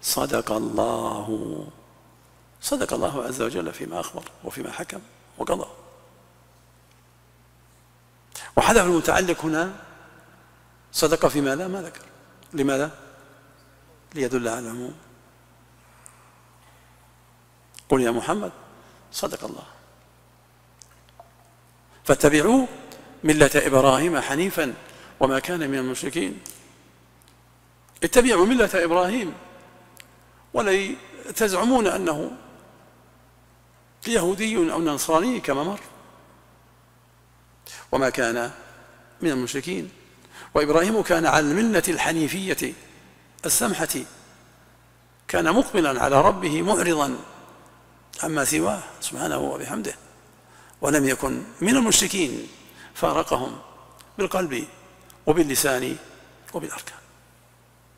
صدق الله عز وجل فيما أخبر وفيما حكم وقضى. وحذف المتعلق هنا صدق فيما لا ما ذكر. لماذا؟ ليدل على العموم. قل يا محمد صدق الله. فاتبعوا ملة إبراهيم حنيفا وما كان من المشركين. اتبعوا ملة إبراهيم، ولا تزعمون أنه يهودي أو نصراني كما مر. وما كان من المشركين. وإبراهيم كان على الملة الحنيفية السمحة، كان مقبلا على ربه معرضا عما سواه سبحانه وبحمده، ولم يكن من المشركين، فارقهم بالقلب وباللسان وبالأركان.